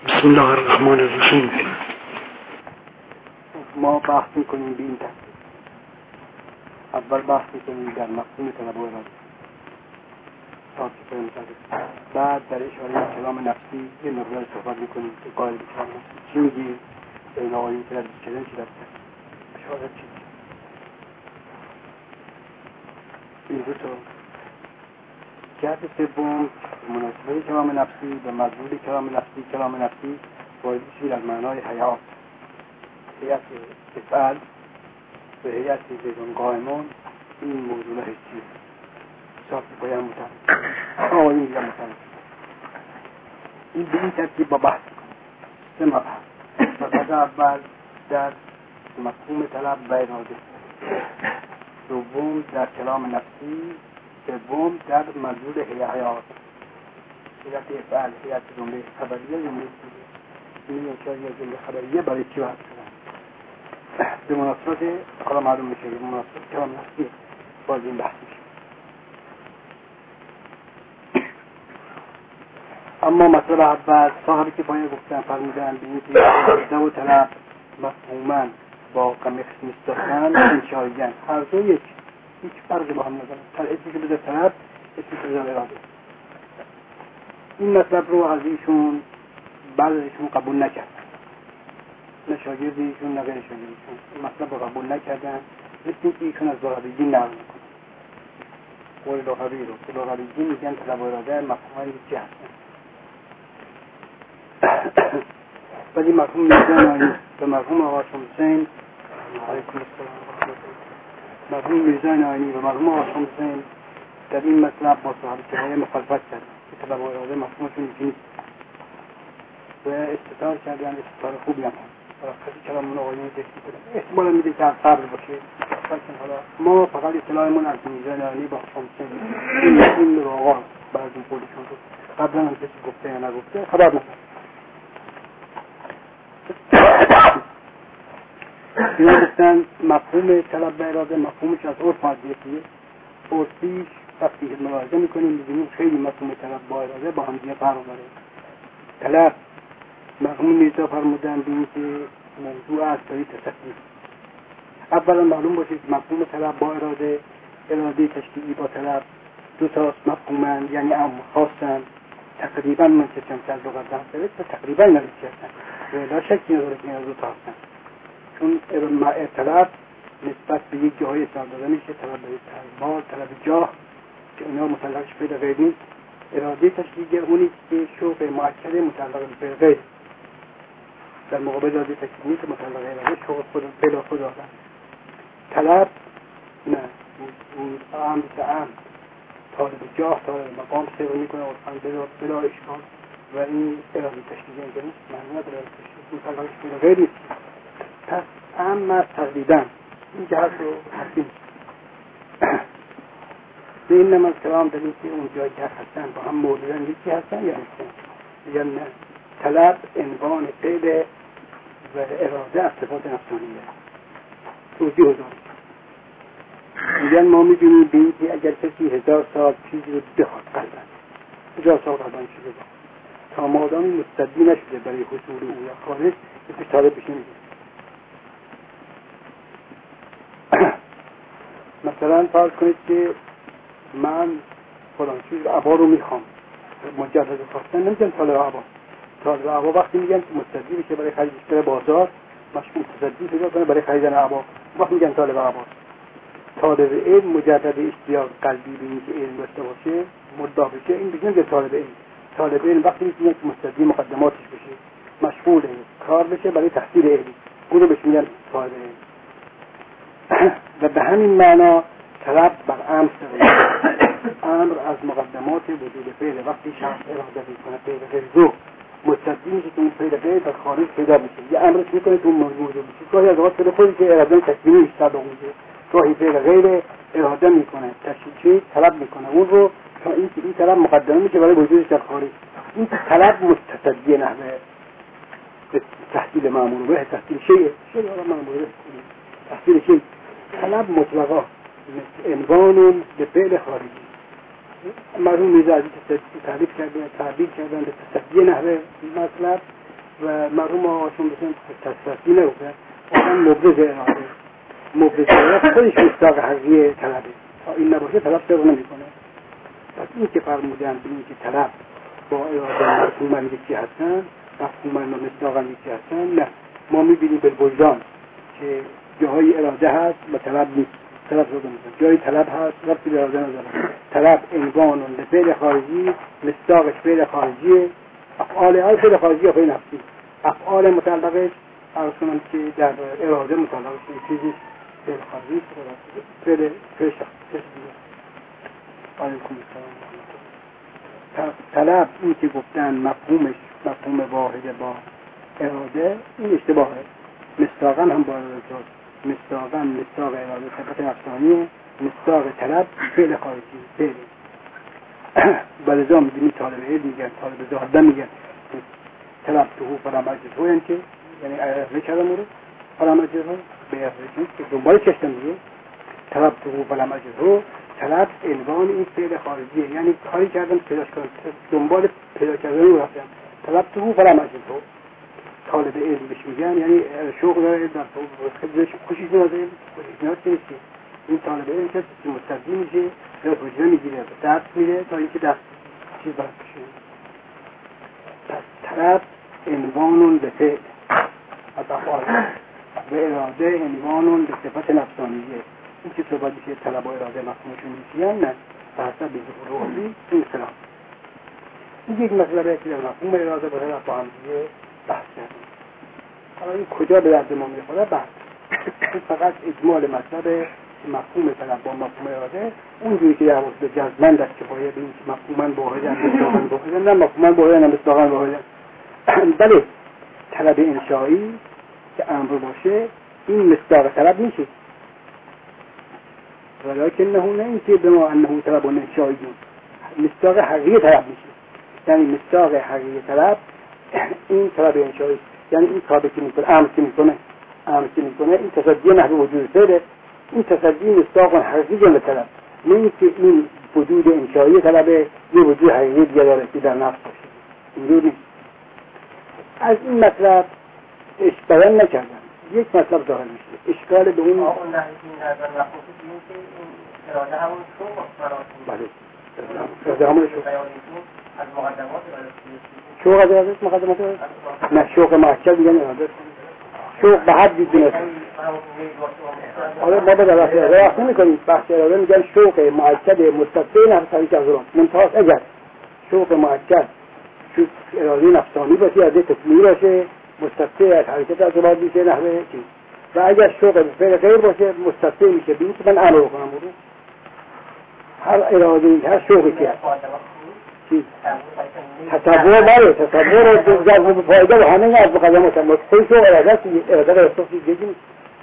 بسم الله الرحمن الرحیم. ما بحث میکنیم به این ترتیب. اول بحث میکنیم در مفهوم طلب و اراده، بعد در اشاره کلام نفسی یه مقدار صحبت میکنیم که قائل به کلام نفسی چی میگیم، این آقایی که در بیچرن چی دسته اشاره چی این دو تا جهت سوم مناسبه کلام نفسی به مضمون کلام نفسی وارد شدیم از معنای حیات، هیئت افعال و هیئت زیدون قائمون. این موضوع هستی صاف باید متعلق این میگم متعلق این به این ترتیب با بحث سه مبحث. مبحث اول در مفهوم طلب و اراده، دوم در کلام نفسی، سوم در مضمون حیات، هیئت افعال، هیئت جمله خبریه، جمله این انشاء یا جمله خبریه برای چی وقت شدن به مناسبت حالا معلوم میشه به مناسبت کلام نفسی باز این بحث میشه. اما مطلب اول صاحبی که باید گفتن فرمودن به اینکه اراده و طلب مفهوما با قمیخ مستخدن انشاییان هر دو هیچ فرقی با هم ندارن. اسمی که بذار طلب، اسمی که بذار اراده. این مطلب رو از ایشون بعد ایشون قبول نکرد، نه شاگرد ایشون نه غیر شاگرد ایشون این مطلب رو قبول نکردن. مثل اینکه ایشون از لغویین نقل میکنن قول لغوی رو که لغویین میگن طلب و اراده مفهومای یکی هستن، ولی مفهوم میزان آنی به مفهوم آقا شمسین علیکم السلام مفهوم میزان آنی و مفهوم آقا شمسین در این مطلب با صاحب کلایه مخالفت کردن که طلب و اراده مفهومشون یکی نیست و استطار کردن. استطار خوبی هم هست کسی کلامون آقایون دستی کنه احتمالا میده که هم صبر باشه. حالا ما فقط اطلاعمون از میزان آنی با شمسین این رو آقا بعد این قولشون رو قبلا هم کسی گفته یا نگفته خبر نداره. اینا گفتن مفهوم طلب و اراده مفهومش از عرف یکیه. عرفیش وقتی ملاحظه میکنیم میبینیم خیلی مفهوم طلب با اراده با هم دیگه فرق داره. طلب مفهوم میرزا فرمودن به این که موضوع از طریق تصدیق. اولا معلوم باشه که مفهوم طلب با اراده تشکیلی با طلب دو تاست مفهومن، یعنی هم خاصن تقریبا من که چند سال لغت دارم تقریبا نوشته هستن و لا شکی نداره که این دو تا هستن، چون طلب نسبت به یک جاهای اصلا داده میشه، طلب مال، طلب جاه که اینا متعلقش پیدا غیر نیست. اراده تشکیلی اونی که شوق مؤکد متعلق به غیر در مقابل اراده تشکیلی که متعلق اراده شوق خود پیدا خود آدم. طلب نه اون عام تعام طالب جاه طالب مقام سر میکنه اصلا بلا اشکال و این اراده تشکیلی اینجا نیست، معنی نداره متعلقش پیدا غیر نیست. پس اما تقریبا این جهت رو حسین به این نماز کلام در این که اون جایی که هستن با هم موجودن یکی هستن یا نیستن یا نه. طلب عنوان فعل و اراده از صفات نفسانیه. توجیه داریم میگن ما میبینیم به این که اگر کسی 1000 سال چیزی رو بخواد قلبن 1000 سال قلبن چیزی بخواد تا مادامی مستدی نشده برای حصول او یا خارج کسی طالب بشه میگه. مثلا فرض کنید که من فلان چیز عبا رو میخوام مجرد خواستن نمیگن طالب عبا وقتی میگن که مستدی بشه برای خریدش بره بازار مشغول تصدی پیدا کنه برای خریدن عبا وقت میگن طالب عبا. طالب علم مجرد اشتیاق قلبی به اینکه علم داشته باشه مدعا بشه این بگیم که طالب علم. طالب علم وقتی میگن که مستدی مقدماتش بشه مشغول کار بشه برای تحصیل علم اون رو بهش میگن طالب علم. و به همین معنا طلب بر امر امر از مقدمات وجود فعل وقتی شخص اراده میکنه فعل غیر ذو مستدی میشه که اون فعل غیر در خارج پیدا میشه یه امرش میکنه که اون موجود بشه. گاهی از اوقات فعل خودی که اراده تکوینی بیشتر به اون گاهی فعل غیر اراده میکنه تشریعی طلب میکنه اون رو تا اینکه این طلب مقدمه میشه برای وجودش در خارج. این طلب متصدی نحوه تحصیل معمول به تحصیل شیء معمول تحصیل شیء. طلب مطلقا عنوان به فعل خارجی مرحوم میرزا عزیز تعریف کردن به تصدیه نحوه مطلب و مرحوم آقاشون بسن تصفیه نگفتن آدم مبرز اراده مبرز اراده خودش مصداق حقیقی طلبه تا این نباشه طلب صدق نمیکنه. پس این که فرمودن به این که طلب با اراده مفهومن یکی هستن مفهومن و مصداقن یکی هستن نه ما میبینیم به وجدان که جاهای اراده هست و طلب نیست طلب صدق نمیکنه جای طلب هست ربطی به اراده نداره طلب عنوان به فعل خارجی مصداقش فعل خارجی افعال های فعل خارجی یا فعل نفسی افعال متعلقش عرض کنم که در اراده متعلقش چیزی فعل خارجی فعل شخصی علیکم السلام. طلب این که گفتن مفهومش مفهوم واحد با اراده این اشتباهه. مصداقاً هم با اراده شد مصداق اراده صفت نفسانی مصداق طلب فعل خارجی فعل ولذا میگیم طالب علم میگن طالب زاهده میگن طلب تو فرامجده یعنی که یعنی ارزه کردم رو فرامجده به ارزه که دنبال چشتم میگه طلب تو فرامجده طلب عنوان این فعل خارجیه یعنی کاری کردم پیداش کنم دنبال پیدا کردن رو رفتم طلب تو فرامجده طالب علم بهش میگن یعنی شوق داره در خودش خوشش میاد نیست این طالب علم که مستقی میشه یا وجود میگیره درس میره تا اینکه دست چیز برد بشه. پس طلب عنوان به فعل از افعال و اراده عنوان به صفت نفسانیه. این که صحبت میشه طلب و اراده مفهومشون میشین نه به حسب ظهور روحی این سلام این یک مسئله که در مفهوم اراده با طلب با هم دیگه بحث کردیم. حالا این کجا به درد ما میخوره بحث فقط اجمال مطلب مفهوم طلب با مفهوم اراده اونجوری که در واسه جزمند است که باید این مفهومن واحد هم مصداقاً واحد نه مفهومن واحد هم مصداقاً واحد بله طلب انشایی که امر باشه این مصداق طلب میشه ولکنه نه اینکه به ما انه طلب انشایی مصداق حقیقی طلب میشه یعنی مصداق حقیقی طلب این طلب انشایی یعنی این کاری که میکنه امر که میکنه این تصدیه نحو وجود فعله این تصدیه مصداق حقیقی جمله طلب نه اینکه این وجود انشایی طلب یه وجود حقیقی دیگه داره که در نفس باشه اینجور نیست. از این مطلب بیان نکردم یک مطلب ظاهر میشه اشکال به اون نحوی نظر مخصوص این که این اراده همون شوق بله اراده همون شوق از مقدمات شوق از اراده مقدمات نه شوق محکد دیگه اراده شوق به حد دیگه حالا ما به درست نمی‌کنیم بحث اراده میگن شوق محکد مستقیم نفس طریق از اون منتهاش اگر شوق محکد شوق اراده نفسانی باشه اراده تکلیمی باشه مستقیم از حرکت از اون میشه نحوه چیز و اگر شوق به فعل غیر باشه مستقیم میشه ببین که من امر کنم برو هر اراده هر شوقی که تصور بله تصور جذب فایده و همه از مقدمات هم خیلی شوق اراده است اراده را احساسی دیگه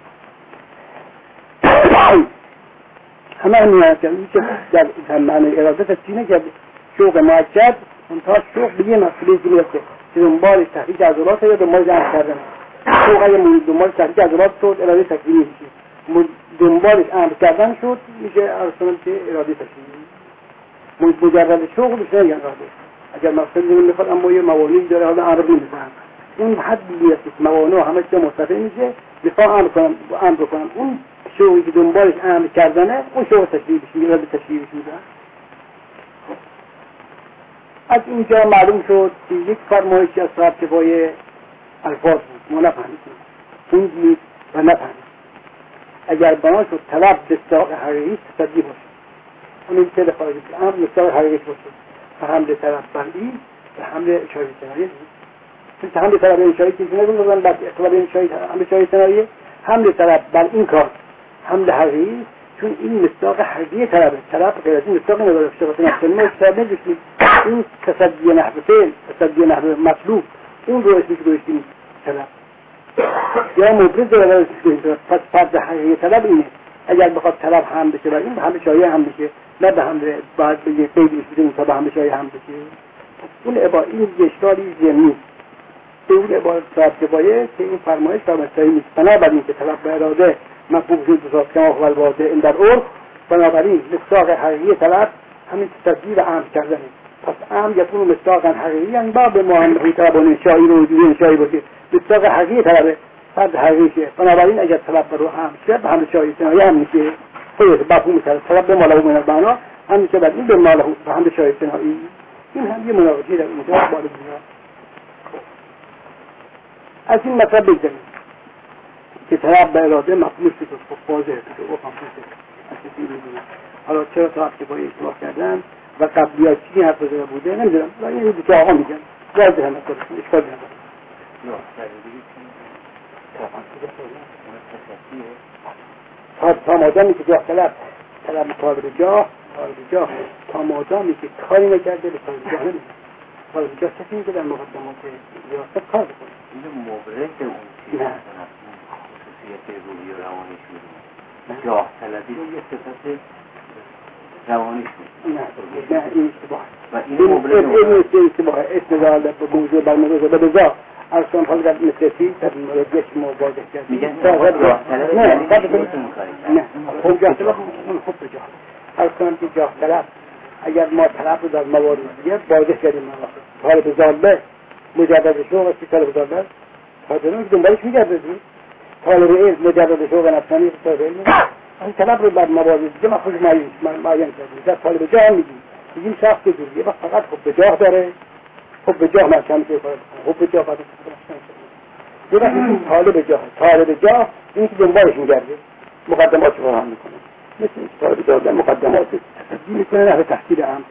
همه همیت کردن که در معنی اراده تسکینه که شوق معجد منتها شوق به یه مسئله که میرسه که دنبال تحریک عضلات یا دنبال جمع کردن شوق اگه دنبال تحریک عضلات شد اراده تکلیمی میشه دنبالش امر کردن شد میشه ارسانم که اراده تکلیمی مجرد شوق بشه نگن اراده اگر مقصد اینو میخواد اما یه موانعی داره حالا امر نمیزنن اون حدی میرسه که موانع همه چیز مستقیم میشه بخوام امر کنم اون شوقی که دنبالش امر کردنه اون شوق تشریعی بشه اراده تشریعی بشه. از اینجا معلوم شد که یک فرمایشی از صاحب کفایه الفاظ بود ما نفهمیدیم خوندیم و نفهمیدیم اگر بنا شد طلب مصداق حقیقی تصدیق باشه اون فعل خارجی امر مصداق حقیقی باشه و حمل طلب بندی و حمل اشاره کنایه چون حمل طلب انشایی که نگفتن بعد طلب انشایی حمل اشاره کنایه حمل طلب بر این کار حمل حقیقی چون این مصداق حقیقی طلبه طلب غیر از این مصداق نداره صفت نفسانی ما حساب نمی‌کنیم این تصدیه نحو فعل تصدیه نحو مطلوب اون رو اسمش گذاشتیم طلب یا مبرز داره پس فرض حقیقی طلب اینه اگر بخواد طلب هم بشه و این به هم شایعه هم بشه نه به هم باید به یه قیدی بشه تا به هم شایعه هم بشه اون این اشکالی ضمنی اون عبارت صاحب کفایه که این فرمایش فرمایشی نیست بنابراین که طلب به اراده مفهوم وجود بساط کما هو الواضح عند العرف بنابراین مصداق حقیقی طلب همین تصدیق و امر کردنه پس هم یکون مصداقا حقیقی، یعنی باب ما هم طلبان انشایی رو وجود انشایی باشه، مصداق حقیقی طلبه فرد حقیقی شه. بنابراین اگر طلب رو هم شه به هم شایی سنایی هم میشه خیلی مفهوم طلب به ماله من البنا هم میشه بعد این به ماله به هم شایی سنایی. این هم یه مناقشه در اینجا بالا دنیا. از این مطلب بگذاریم که طلب به اراده مفهومش که واضحه که او مفهومش حالا چرا تا هفته با اشتباه کردن و قبلیات چی حرف زده بوده نمیدونم، ولی این دو آقا میگن واضحه مثلا اشکال نداره. تا مادامی که جاه طلب طالب جاه تا مادامی که کاری نکرده به طالب جاه نمیده. طالب جاه کسی میگه در مقدمات ریاست کار بکنه. این مبرک اون چیز خصوصیت روحی و روانی شده جاه طلبی رو یه صفت روانی شده. نه این اشتباه و این مبرک این اشتباه استدلال به موضوع بر موضوع به بزا ارسان حال در مثلی در مورد یک موضوع کرد میگن جاه طلب یعنی نه خوب جاه طلب خوب جاه ارسان که جاه طلب اگر ما طلب رو در موارد دیگه واضح کردیم طالب ظالبه مجرد شوق است که طالب ظالبه طالب دنبالش میگرده طالب علم مجرد شوق نفسانی طالب علم این طلب رو در موارد دیگه مخصوص معین کردیم. در طالب جاه میگیم شخص جوریه و فقط خب به جاه داره، خب به جاه محکم که خب به جاه یه وقت این طالب جاه این که دنبالش میگرده مقدمات رو فراهم میکنه، مثل طالب جاه در مقدمات میکنه نحو تحصیل هم.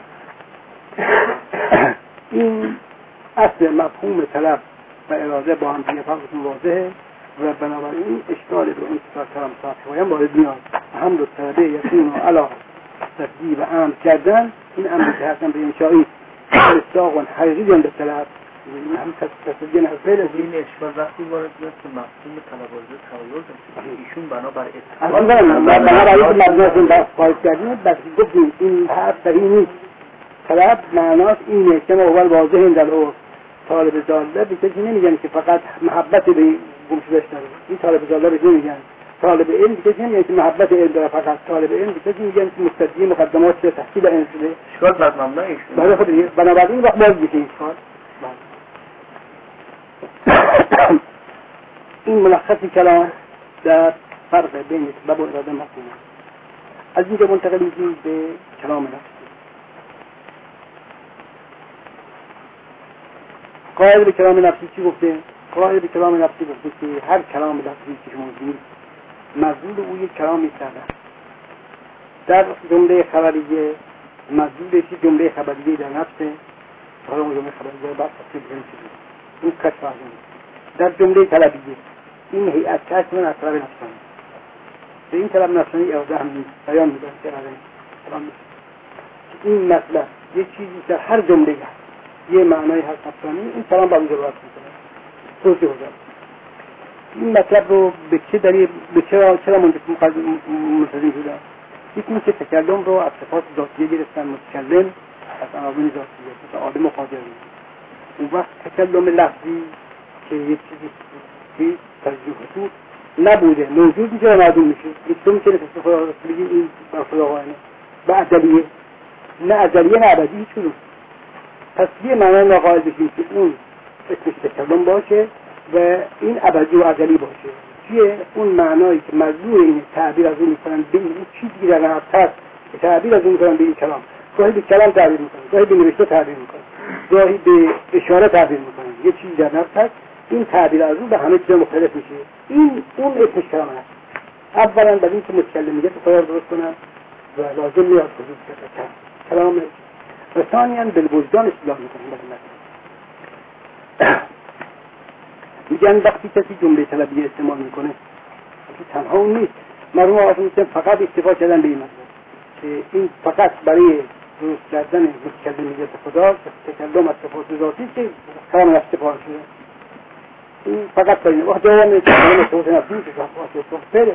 این اصل مفهوم طلب و اراده با هم دیگه فرقشون واضحه و بنابراین اشکالی رو این که کلام صاحب وارد میاد. هم دو طلبه یکون و علا تفدیل و امر کردن، این امر که هستن به انشایی مصداق و حقیقی هم به طلب هم تصدیل نفعل از این اشکال وقتی وارد میاد که مفهوم طلب وارد تغییر ایشون بنابر بنابراین که مبناشون بحث خواهد کردیم بس گفتیم این حرف صحیح نیست. طلب معناش اینه که اول واضح این در او طالب ظالبه به کسی نمیگن که فقط محبت به گمشدش داره، این طالب ظالبه به نمیگن طالب علم به کسی نمیگن که محبت علم داره، فقط طالب علم به کسی میگن که مستدی مقدمات تحصیل علم شده. اشکال بر مبنایش برای خود بنابراین وقت باز میشه اشکال. این ملخص کلام در فرق بین سبب و اراده مفهوم. از اینجا منتقل میشیم به کلام نفسی. قائل به کلام نفسی چی گفته؟ قائل به کلام نفسی گفته که هر کلام لفظی که شما دید مزدور او یک کلامی ساده. در جمله خبریه مزدورش جمله خبریه در نفسه، حالا اون جمله خبریه بعد تفصیل کنید. این کشف آزمون. در جمله طلبیه این هیئت کشف من از طلب نفسانی. به این طلب نفسانی اراده هم نیست. بیان می‌کنه که اراده نیست. این مطلب یک چیزی در هر جمله هست. یه معنای هست نفسانی، این کلام با اونجا باید میکنه توضیح بده. این مطلب رو به چه دلیل چرا منتظم شده؟ یکی این که تکلم رو از صفات ذاتیه گرفتن، متکلم از عناوین ذاتیه مثل عالم و قادر. اون وقت تکلم لفظی که یک چیزی که تجزیه حضور نبوده موجود میشه و معدوم میشه. این میشه که خدا بگیم این بر خدا قائمه به ازلیه، نه ازلیه نه ابدی هیچ کدوم. پس یه معنی ناقائل بشیم که اون اسمش تکلم باشه و این ابدی و ازلی باشه. چیه اون معنایی که مزدور این تعبیر از اون میکنن به این چیزی در نهفت هست که تعبیر از اون میکنن به این کلام. گاهی به کلام تعبیر میکنن، گاهی به نوشته تعبیر میکنن، گاهی به اشاره تعبیر میکنن. یه چیزی در نهفت هست، این تعبیر از اون به همه چیز مختلف میشه. این اون اسمش کلام هست. اولا بعد این که متکلم میگه تو کار درست کنن و لازم نیاز کنید کلام و ثانیاً بالوجدان اصلاح میکنن. میگن وقتی کسی جمله طلبیه استعمال میکنه تنها اون نیست، مرحوم آقا میگن فقط اکتفا کردن به این مطلب که این فقط برای درست کردن متکلمیت خدا تکلم از صفات ذاتی که کلام نفس استفاده شده. این فقط برای وقت جواب کلام صفات نفسی که صفات فعل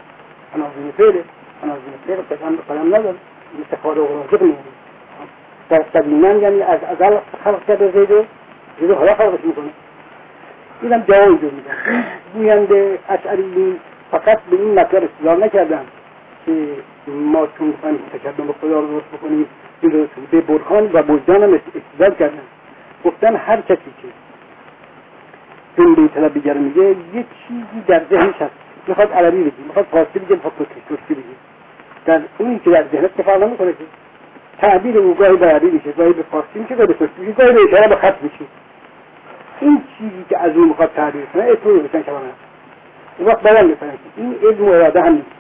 عناصر فعل قلم نداره استفاده و راجع میکنه. در قدیما یعنی از ازل خلق کرده زید حالا خلقش میکنه. اینم جواب اینجور میدن. گوینده اشعری فقط به این مطلب استدلال نکردن که ما چون میخوایم تکلم به خدا رو درست بکنیم این درست به برهان و وجدان هم استدلال کردن، گفتن هر کسی که جمله طلبیگر میگه یه چیزی در ذهنش هست، میخواد عربی بگی، میخواد فارسی بگی، میخواد ترکی بگی، در اونی که در ذهنت اتفاق نمیکنه که تعبیر او گاهی به عربی میشه، گاهی به فارسی میشه، گاهی به ترکی میشه، گاهی به اشاره به خط میشه. این چیزی که از اون میخواد تعبیر کنه اطلاعی بسن کلام هست. اون وقت بیان میکنه این علم و اراده هم نیست،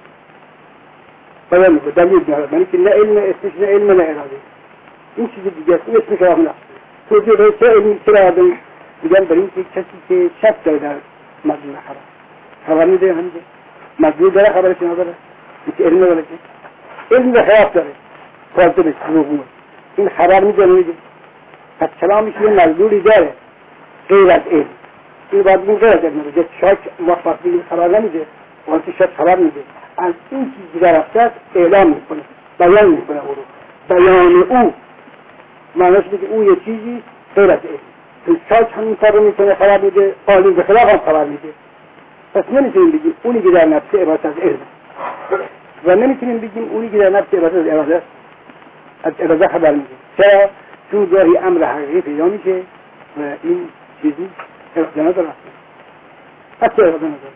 بیان میکنه دلیل میاره، یعنی که نه علم اسمش، نه علم نه اراده، این چیز دیگه است، این اسم کلام نیست. توجیه به چه علمی چه اراده میگن برای اینکه کسی که شک داره در مضمون خبر میده، همینجا مضمون داره خبرش نداره، این علم نداره، علم به خلاف داره، فاضل به سلوگوه، این خبر میده. پس کلامش یه مضمونی داره غیر از علم، این باید بگیم غیر از علم میده، شاک موفق بگیم خبر نمیده، وانتی شاک خبر میده، از این چیزی در افتاد اعلام میکنه، بیان میکنه، او رو بیان او معنیش میگه او یه چیزی غیر از علم. شاک همین کار رو میکنه، خبر میده، قالین به خلاف هم خبر میده. پس نمیتونیم بگیم اونی که در نفس عبارت از علم و نمیتونیم بگیم اونی که در نفس عبارت از اراده از اراده خبر میده. چرا؟ چون گاهی امر حقیقی پیدا میشه و این چیزی اراده نداره، حتی اراده نداره.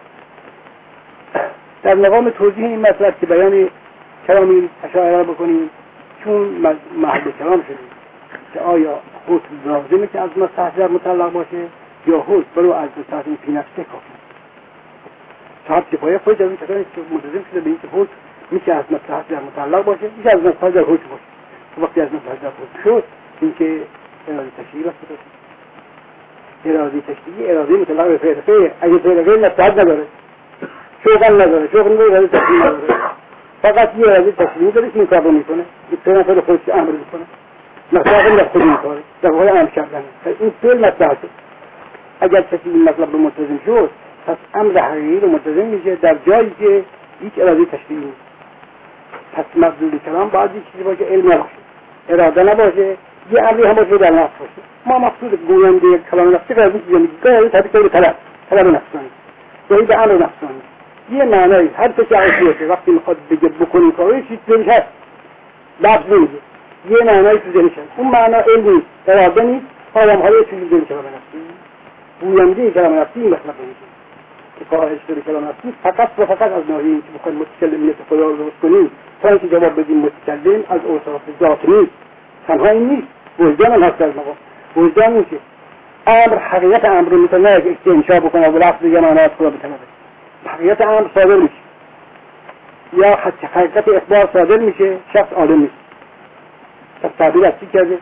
در مقام توضیح این مطلب که بیان کلامی اشاعره بکنیم، چون محل کلام شدیم که آیا حکم لازمه که از مستحضر مطلق باشه یا حکم برو از مستحضر فی نفسه کافی. صاحب کفایه خود از این کسانی که ملزم شده به این که حکم میشه از مستحضر مطلق باشه، میشه از مستحضر حکم باشه. وقتی از مستحضر حکم شد این که اراده تشریعی بسته باشه. اراده تشریعی اراده مطلق به فعل فعل، اگه فعل فعل مستحضر نداره، شوق نداره، شوق نداره، اراده تشریعی نداره، فقط یه اراده تشریعی داره که این کار رو میکنه، این فعل خودش امر میکنه، مستحضر در خود میکنه، در واقع امر کردنه. این فعل مستحضر. اگر کسی این مطلب رو ملتزم شد، پس امر حقیقی رو ملتزم میشه در جایی که هیچ اراده تشریعی نیست. پس مدلول کلام باید یک چیزی باشه علم نباشه، اراده نباشه، یه امری هم باشه در نفس باشه. ما مقصود گوینده کلام نفسی که از این چیزی میگه گاهی تبدیل به طلب نفسانی، گاهی به امر نفسانی. یه معنی هر کسی عقلی وقتی میخواد بگه بکنی کاری چیز ذهنش هست، لفظ نمیگه، یه معنی تو ذهنش هست، اون معنی علمی اراده نیست، آدم‌های چیزی ذهن کلام نفسی گوینده کلام نفسی این مطلب میشه که قائل شده کلام نفسی فقط و فقط از ناحیه اینکه بخوایم متکلمیت خدا رو درست کنیم تا اینکه جواب بدیم متکلم از اوصاف ذات نیست. تنها این نیست، وجدان هم هست در مقام وجدان نیست. امر حقیقت امر رو میتونه استنشاء بکنه و لفظ دیگه معنی از خدا بتونه حقیقت امر صادر میشه یا حقیقت اخبار صادر میشه، شخص عالم نیست. پس تعبیر از چی کرده؟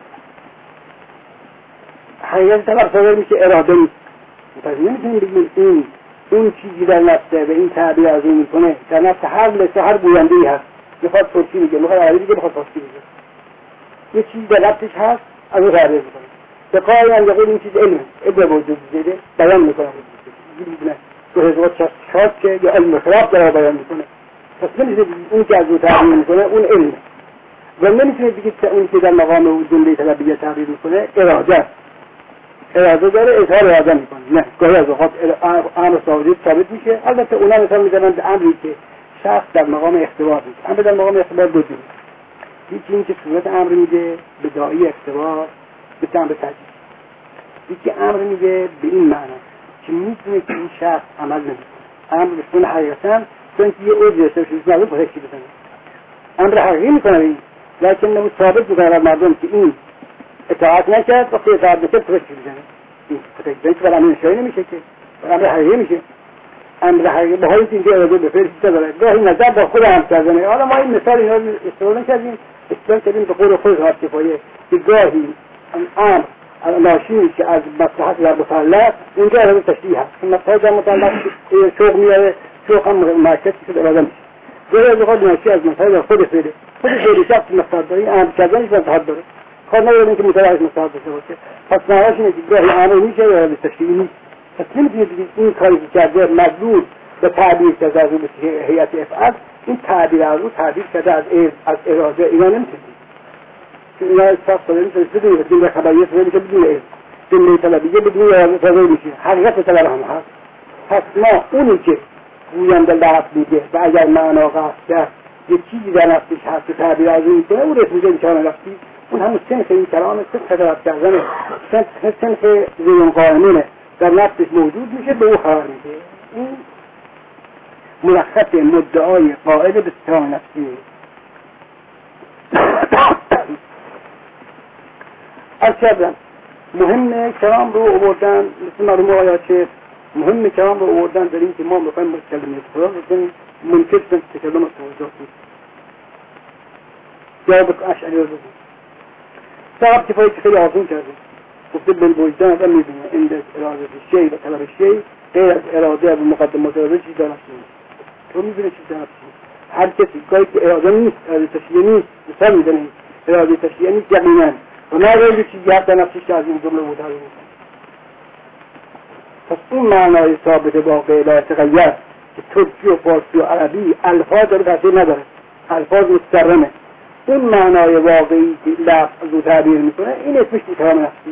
حقیقت امر صادر میشه، اراده نیست. پس نمیتونیم بگیم این اون چیزی در نفسه و این تعبیر از اون میکنه، در نفس هر لسه هر گوینده‌ای هست، میخواد ترکی میگه، میخواد عربی بگه، میخواد فارسی بگه، یه چیزی در نفسش هست از اون تعبیر میکنه. به قائل هم یقول این چیز علم وجود دیده بیان میکنه، میدونه تو هزار شخص که یا علم خلاف داره بیان میکنه. پس نمیشه بگید اون که از اون تعبیر میکنه اون علمه و نمیتونه بگید که اون که در مقام جمله طلبیه تعبیر میکنه اراده داره، اظهار اراده میکنه. نه، گاهی از اوقات امر ثابت میشه. البته اونا مثلا میزنن به امری که شخص در مقام اختبار میشه. امر در مقام اختبار دو جوره، یکی این که صورت امر میده به داعی اختبار به تنبه تجدید، یکی امر میده به این معنی که میتونه که این شخص عمل نمیکنه، امر بهشون حقیقتا چون که یه عضو داشته باشه مردم پرشتی بزنه، امر حقیقی میکنه این، لیکن نمو ثابت میکنه مردم که این اطاعت نکرد، وقتی اطاعت نکرد پرشتی بزنه. این پرشتی که برای نشایی نمیشه که امر حقیقی میشه. امر حقیقی به حالی که اینجا اراده به پرشتی داره، گاهی نظر با خود هم کردنه. حالا ما این مثال اینا رو استفاده کردیم به قول خود راست کفایه که گاهی امر ناشی که از مصلحت در مطلق اینجا اراده تشریح هست، مصلحت در مطلق شوق میاره، شوق هم مرکز شده اراده میشه. گاهی از اوقات ناشی از مصلحت در خود فعله شخص مصلحت داری امر کردنش مصلحت داره، خواهد نداره که مطلق از مصلحت داشته باشه. پس معناش اینه که گاهی امر میشه اراده تشریحی نیست. پس نمیتونید بگید این کاری که کرده مجبور به تعبیر کرده از او به هیئت افعال، این تعبیر از او تعبیر کرده از اراده، اینا نمیتونید اینا اساس داره میشه بدون بدون خبریت میشه بدون علم، بدون طلبیه بدون اراده صادر میشه، حقیقت طلب هم هست. پس ما اونی که گوینده لفظ میگه و اگر معنا قصد یه چیزی در نفسش هست و تعبیر از این کنه، اون رسم میشه کلام نفسی. اون همون سنخ این کلامه، سنخ طلب کردنه، سنخ زیون قائمونه در نفسش موجود میشه، به او خبر میده. این ملخص مدعای قائل به کلام نفسیه. از کردن مهم کلام رو آوردن، مثل مرحوم آیات که مهم کلام رو آوردن در این که ما میخوایم کلمه خدا رو کنیم، منکر شدن تکلم توجه کنیم. جواب اشعری رو بزن صاحب کفایی که خیلی آسون کرده، گفته بالوجدان آدم میبینه اند اراده شیء و طلب شیء غیر از اراده و مقدمات اراده چیز دارد نیست. تو میبینه چیز دارد نیست. هر کسی کاری که اراده نیست، اراده تشریع نیست، مثال میزنه اراده تشریع نیست یقینا و نه غیر چیزی حتی نفسش که از این جمله متعلق میکنه. پس این معنای ثابت واقع لا یتغیر که ترکی و فارسی و عربی الفاظ داره تاثیر نداره، الفاظ مستقرمه. این معنای واقعی که لفظ رو تعبیر میکنه، این اسمش کلام نفسی.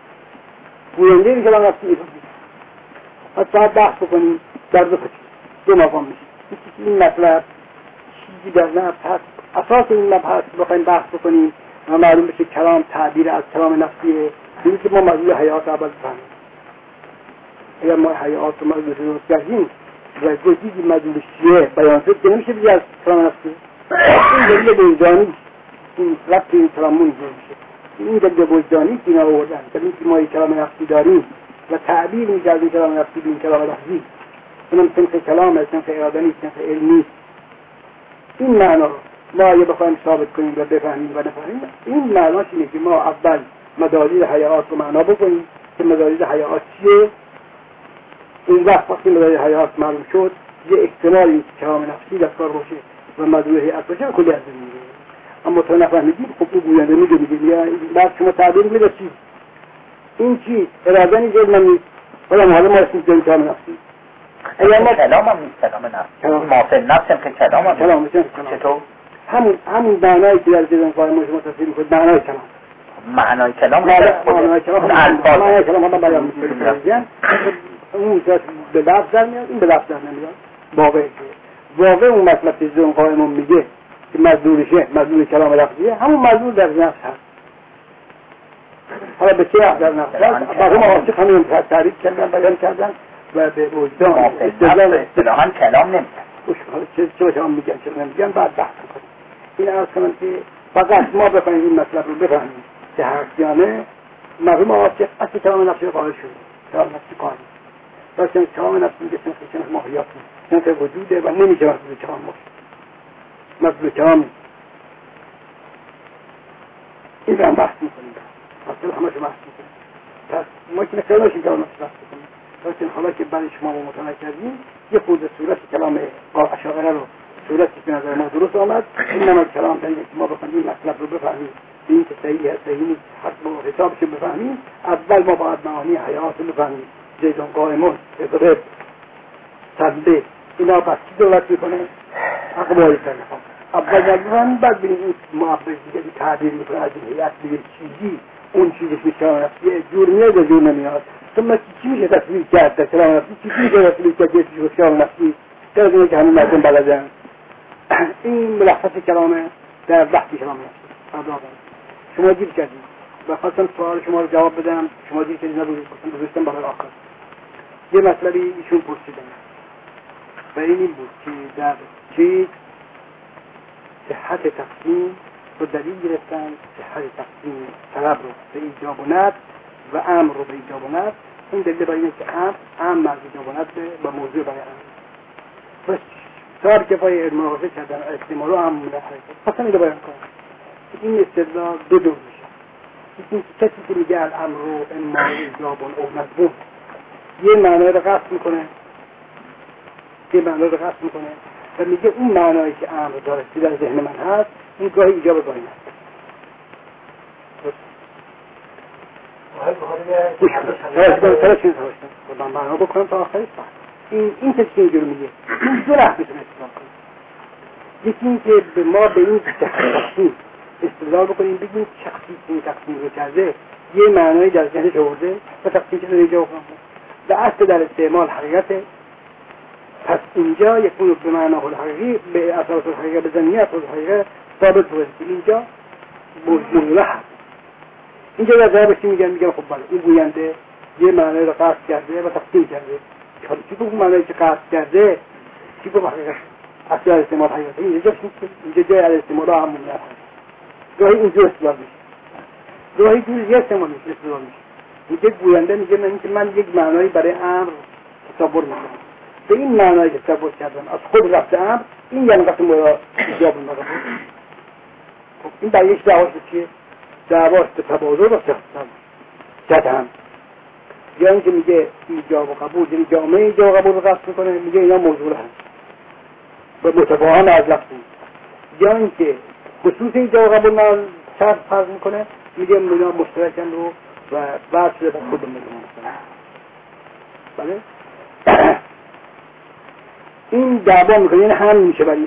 گوینده این کلام نفسی ایران پس باید بحث بکنیم در دو مقام میشه. این مطلب چیزی در نفس هست، اساس این مبحث بخوایم بحث بکنیم و معلوم بشه کلام تعبیر از کلام نفسیه. این که ما موضوع حیات اول بفهمیم. اگر ما حیات و موضوع رو کردیم و گزیدی موضوع شیعه بیان شد که نمیشه بگه از کلام نفسی. این دلیل وجدانی، این ربط این کلامون میشه. این دلیل وجدانی که اینا آوردن، دلیل که ما یک کلام نفسی داریم و تعبیر میشه از این کلام نفسی به این کلام لفظی. اونم سنخ کلام، سنخ اراده نیست، سنخ علم نیست. این معنا رو ما اگه بخوایم ثابت کنیم و بفهمیم و نفهمیم، این معناش اینه که ما اول مدارج حیات رو معنا بکنیم که مدارج حیات چیه. این وقتی مدارج حیات معلوم شد، یه احتمالی کلام نفسی در کار باشه و مدلول هیئت باشه کلی از این میگه. اما تو نفهمیدید خب تو گوینده میگه بعد شما تعبیر میده چی؟ این چی؟ اراده نیست، علم نیست. حالا ما اسمش داریم کلام نفسی. اگر ما کلام هم نیست، کلام نفس ما فی نفس هم که کلام هم نیست. چطور؟ همون معنایی که در ذهن قائم شما تصویر میکنید معنای کلام. معنای کلام معنای کلام هم بیان میکنید. اون جاش به لفظ در میاد، این به لفظ در نمیاد. واقع اون مطلب که ذهن قائمون میگه که مزدورشه، مزدور کلام لفظیه، همون مزدور در نفس هست. حالا به چه در نفس هست؟ برای عاشق همین تعریف کردن، بیان کردن و به وجدان اصطلاحاً کلام نمیگن. چه کلام میگن، چه نمیگن، بعد بحث کنیم. این عرض کنم که فقط ما بفهمیم این مطلب رو بفهمیم که حقیقیانه مرحوم عاشق اصل کلام نفسی قائل شد. کلام نفسی قائل. راستن کلام نفسی میگه سنخ ماهیات نیست، سنخ وجوده و نمیشه مطلوب کلام باشه. مطلوب کلام این رو هم بحث میکنیم. اصلا همه شو بحث میکنیم. پس ما که نخیل باشیم کلام نفسی بحث میکنیم. راستن حالا که برای شما رو مطالعه کردیم یه خود صورت کلام اشاعره رو صورتی که نظر ما درست آمد، این نماد کلام دلیل که ما بخواهیم مطلب رو بفهمیم این که صحیح هست صحیح نیست حسب و حسابش بفهمیم. اول ما باید معانی حیات رو بفهمیم. زیدان قائمون، اضرب، تنبه اینا پس چی دولت میکنه؟ اقوال تنها اول بفهمیم، بعد بینیم این معبر دیگه تعبیر میکنه از این هیئت دیگه چیزی اون چیزش میشه یه جور میاد و جور نمیاد. ثم چی میشه تصویر کرد در کلام نفسی؟ چی میشه تصویر کرد یه چیزی کلام نفسی؟ در اینه که همین مردم بلدن. این ملخص کلامه در بحث کلام نفسی. شما گیر کردید و خواستم سوال شما رو جواب بدم، شما دیر کردید نبودید، خواستم بزرستم برای آخر. یه مطلبی ایشون پرسیدن و این بود که در چیز صحت تقسیم رو دلیل گرفتن، صحت تقسیم طلب رو به ایجاب و ندب و امر رو به ایجاب و ندب. این دلیل برای اینه که امر مرز ایجاب و ندب و موضوع برای امر. پس سوال که پای علم کردن استعمال رو هم ملحظه خواستم این رو بیان کنم. این استدلال دو جور میشه. این کسی که میگه الامر رو اما ایجاب و ندب یه معنی رو قصد میکنه، و میگه اون معنایی که امر داره که در ذهن من هست این گاهی ایجاب و گاهی ندب. من معنا بکنم تا آخرش این کسی که اینجور میگه این دو راه میتونه استدلال کنه. یکی این که به ما به این تقسیم استدلال بکنیم، بگیم شخصی این تقسیم رو کرده یه معنایی در ذهنش آورده و تقسیم شده ایجاب کنه و اصل در استعمال حقیقته پس اینجا یکون به معناه الحقیقی به اساس الحقیقه بزنی اساس الحقیقه ثابت بود که اینجا موضوع هست. اینجا در جوابش میگن خب بله این گوینده یه معنی رو قصد کرده و تقسیم کرده. چی گفت معنی که قصد کرده؟ چی گفت حقیقت؟ اصلا استعمال حقیقت اینجا جای استعمال ها همون هست. گاهی اینجا استعمال میشه، گاهی جوری استعمال میشه. میگه گوینده میگه من یک معنایی برای امر تصور میکنم، به این معنایی که تصور کردم از خود رفته امر، این یعنی قسم باید ایجاب نگاه. خب این در یک دعواش چیه؟ دعواش به تبادل و جد هم. یا اینکه میگه ایجاب و قبول، یعنی جامعه ایجاب و قبول رو قصد میکنه، میگه اینا موضوع هست و متفاهم از لفظی. یا اینکه خصوص ایجاب و قبول رو فرض میکنه، میگه اینا مشترکن رو و بعد شده با خود میکنه. بله؟ این دعوا میکنه، یعنی هم میشه برای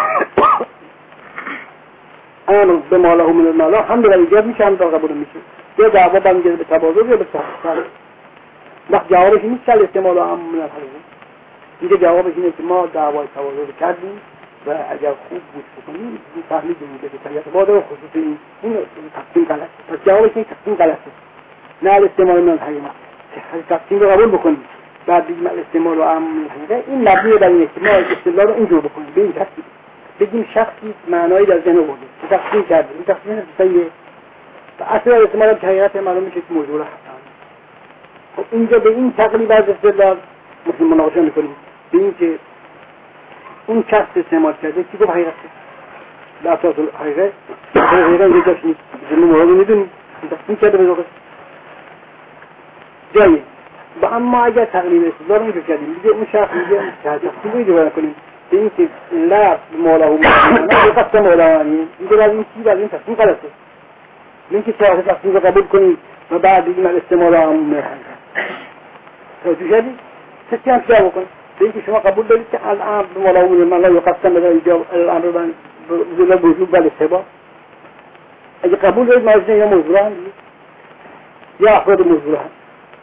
امر به ماله من المالا هم به ایجاب میشه، هم به قبول میشه. یا دعوا برمیگرده به تبادل یا به تحصیل. وقت جوابش نیست که استعمال هم من الحقیقه. اینجا جوابش اینه که ما دعوای تبادل کردیم و اگر خوب گوش بکنیم فهمیدیم که تبادل و خصوص این تقسیم غلطه. پس جوابش این تقسیم غلطه، نه استعمال من الحقیقه. تقسیم رو قبول بکنیم بعد بگیم استعمال هم من الحقیقه. این مبنی بر اینه که ما استدلال رو اینجور بکنیم به این ترتیب. بگیم شخصی معنایی در ذهن آورده که تقسیم کرده، این تقسیم صحیحه و اصل استعمال که حقیقت معلوم میشه که موضوع هست. خب اینجا به این تقریب از استدلال مسلم مناقشه میکنیم به این که اون کس استعمال کرده چی گفت حقیقت به اساس حقیقت اینجا جاش نیست. جمعه مورد میدونیم این کرده به ذوقه جایی و اما اگر تقریب استدلال اینجا کردیم دیگه اون شخص میگه تقسیم رو ایجا کنیم به این که لفظ مولا و مولا قصد مولانی اینجا باید این چی باید این تصمیم غلطه. این که چه تصمیم رو قبول کنیم و بعد بگیم استعمال هم میرهنده توجه شدید؟ ستی هم جواب کنید به اینکه شما قبول دارید که الان به مولا و مولا یا قصد مدار اینجا الامر بزرگ وجود و الاستباع. اگه قبول دارید ماجنه یا موضوع هم یا افراد موضوع هم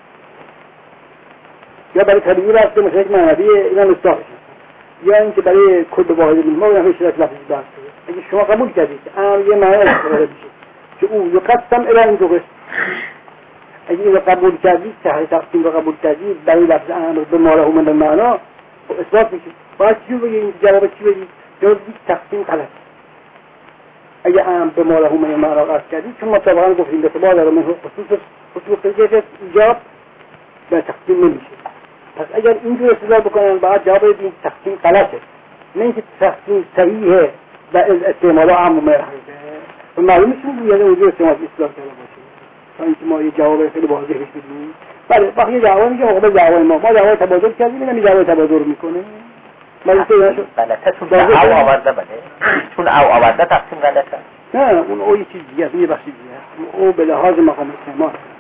یا برای طبیعی رفته مشارک معنوی اینا مستاقش یا اینکه برای کل واحد ما و همه شرک لفظی بحث اگه شما قبول کردید یه معنی استفاده میشه که او یقسم الى این دوست. اگه اینو قبول کردید که هر تقسیم رو قبول کردید برای لفظ امر به ماله من المعنا اثبات میشه. باید چی بگید؟ جواب چی بدید؟ جواب تقسیم غلط. اگه امر به ماله من المعنا قصد کردید چون مطابقا گفتیم به اعتبار داره من خصوص قضیه ایجاب و تقسیم نمیشه. پس اگر اینجور استدلال بکنن باید جواب بدید تقسیم غلطه، نه اینکه تقسیم صحیحه و استعمال عام مرحله و معلومه چون گوینده وجود استعمال اصلاح کرده باشه تا اینکه ما یه جواب خیلی واضحش بدیم. بله وقتی دعوا میگه مقابل دعوای ما دعوای تبادل کردیم اینم دعوای تبادل میکنه. غلطه چون او آورده بده چون او آورده تقسیم غلطه. نه اون یه چیز دیگه است، یه بخش دیگه است. او به لحاظ مقام استعمال